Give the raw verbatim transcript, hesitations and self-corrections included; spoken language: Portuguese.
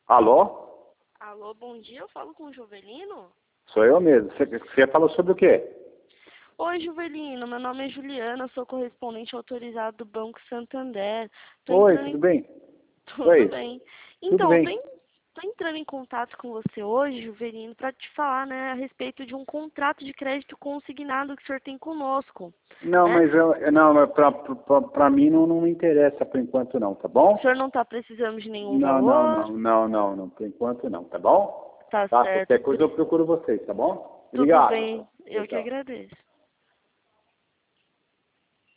Alô? Alô, bom dia, eu falo com o Juvelino? Sou eu mesmo. Você, você falou sobre o quê? Oi, Juvelino, meu nome é Juliana, sou correspondente autorizado do Banco Santander. Tô Oi, entrando tudo em... bem? Tudo Oi, bem. tudo Então, eu tô, bem. em... tô entrando em contato com você hoje, Juvelino, para te falar, né, a respeito de um contrato de crédito consignado que o senhor tem conosco, Não, né? mas eu, não, mas pra, pra, pra mim não, não me interessa por enquanto não, tá O senhor bom? não está precisando de nenhum Não, não, valor? não, não, não, não, por enquanto não, tá bom? Tá Tá, certo. qualquer coisa eu procuro vocês, tá bom? Tudo Obrigado. bem, Tchau, eu que tchau. agradeço.